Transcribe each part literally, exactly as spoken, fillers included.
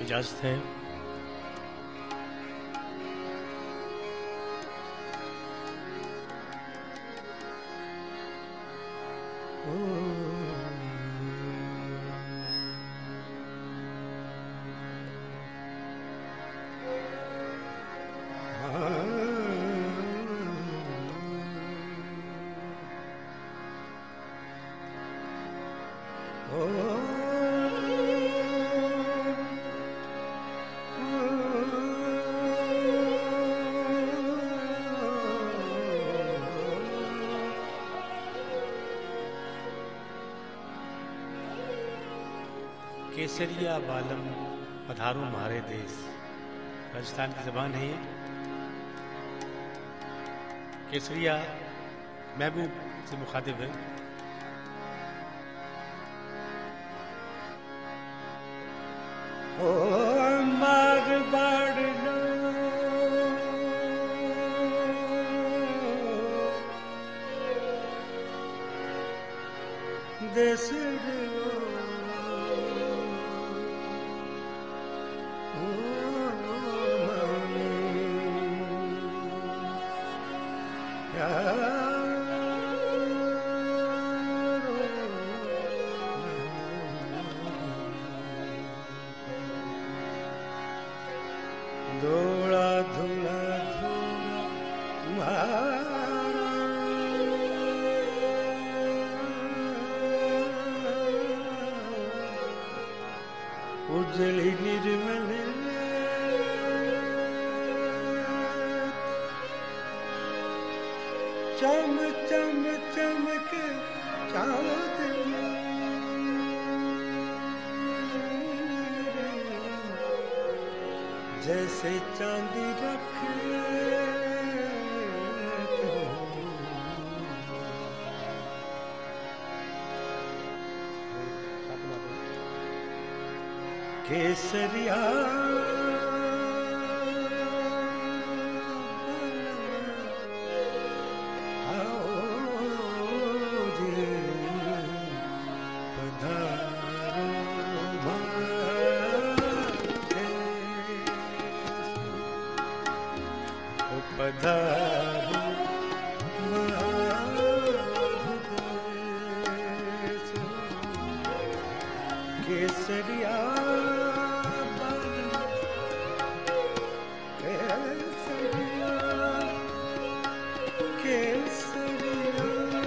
इजाज़त है। केसरिया बालम पधारो हमारे देश, राजस्थान की ज़बान है ये। केसरिया महबूब से मुखातिब है। ओ मारवाड़ लो देश धोला धोला धोला उजली निर्मल चम चम चमक चाँद जैसे चांदी रख केसरिया पधारो केसरिया केसरिया केसरिया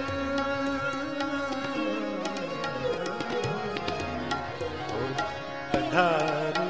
पधारो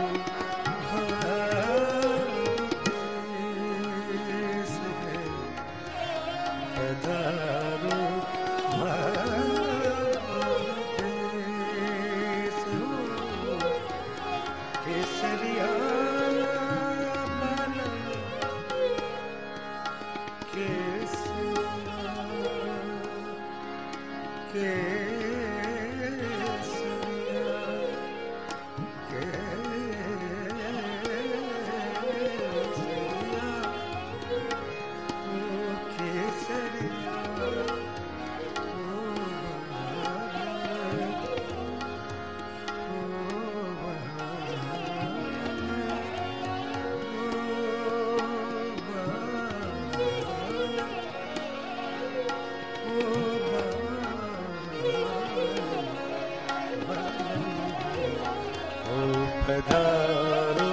पधारो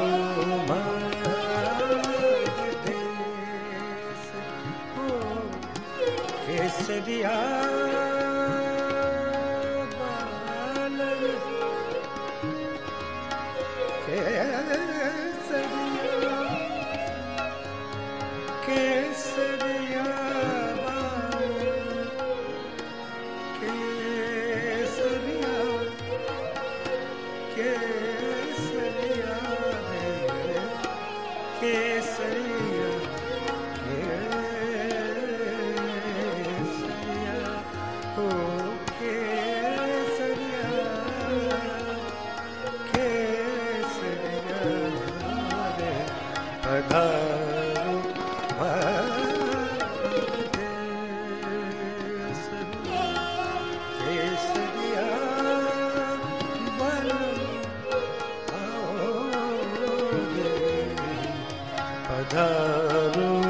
देश हो केसरिया बालन केसरिया केसरिया केसरिया केसरिया केसरिया केसरिया हो केसरिया केसरिया रे पधारो देश केसरिया बल आओ पधारो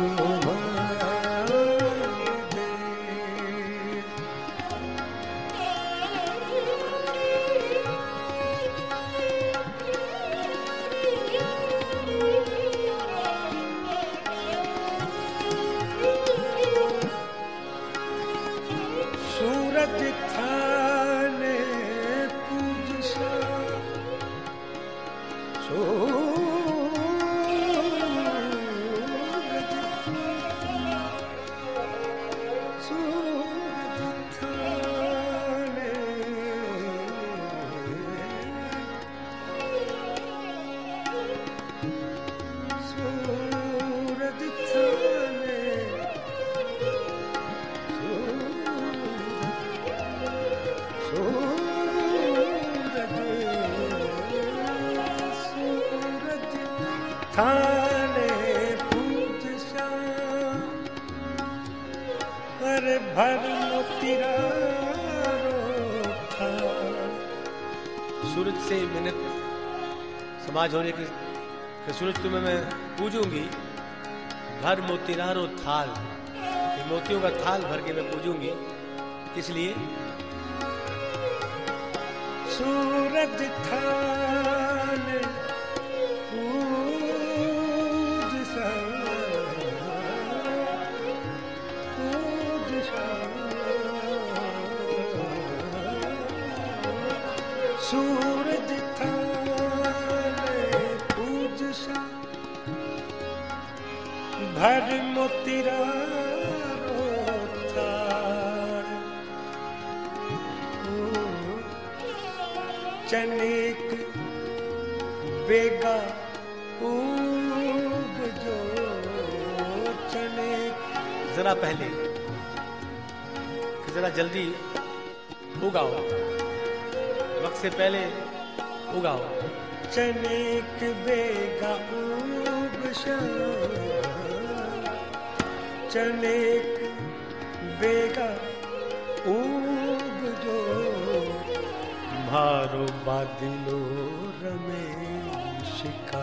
सूरज थाने पूजसा सूरज सूरज थाने सूरज थाने सूरज थाने पूजसा अरे भर मोतिरा था। सूरज से मिन्नत समाज होने की कि सूरज तुम्हें मैं पूजूंगी, भर मोतीरारो थाल, कि मोतियों का थाल भर के मैं पूजूंगी। किस लिए? सूरज थाने पूजसा पूजसा सूरज थाने पूजसा भर मोतिरा चनेक बेगा उग जो चनेक जरा पहले कि जरा जल्दी उगाओ, वक्त से पहले उगाओ। चनेक बेगा उग चनेक बेगा उग जो मारो बादलो रमेश का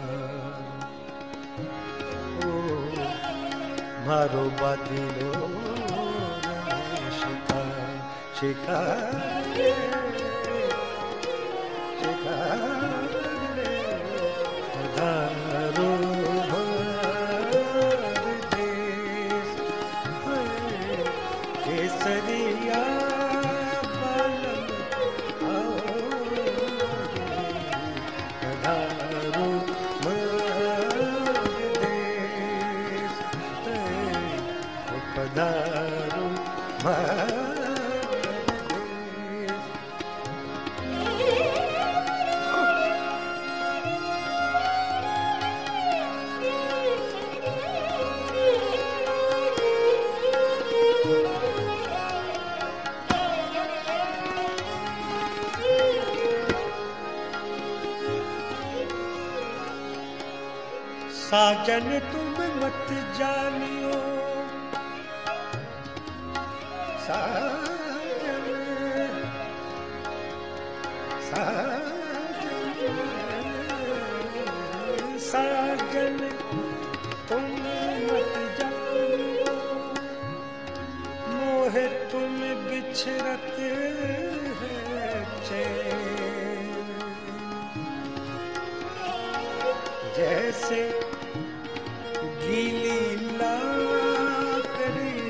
ओ मारो बादलो रमेश का शिकार शिकार पधारो देश केसरिया पधारो साजन तुम मत जानियो साजन साजन साजन तुम मत जानियो मोहे तुम बिछड़त है चैन जैसे गीली लाकड़ी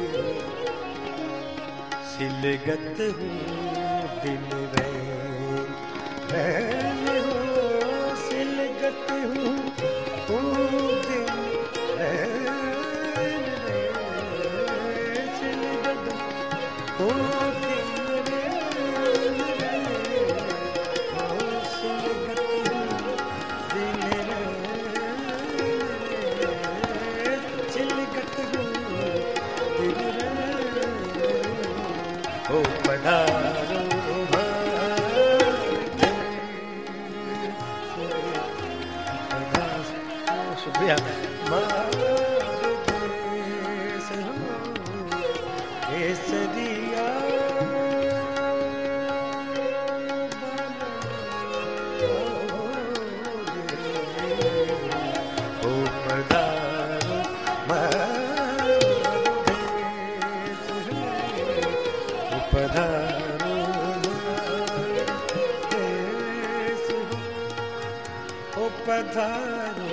सिलगत हूँ दिन रैन रैन हो सिलगत हूँ दिन रैन सिलगत हूँ दिन रैन सिलगत हूँ दिन ओ पधारो शुक्रिया केसरिया ओ पधारो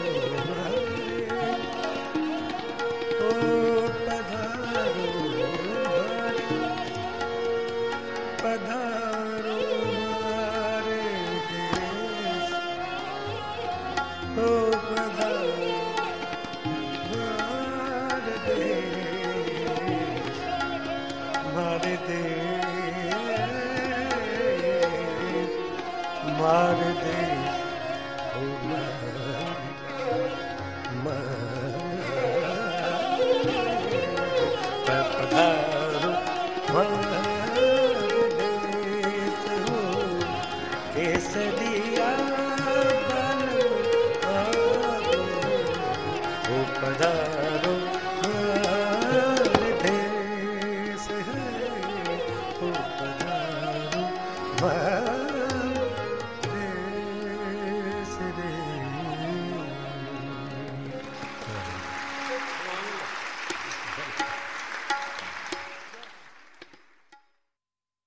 ओ पधारो पधारो हमारे देश ओ पधारो हमारे देश हमारे देश हमारे देश ओ पधारो हमारे देश हो केसरी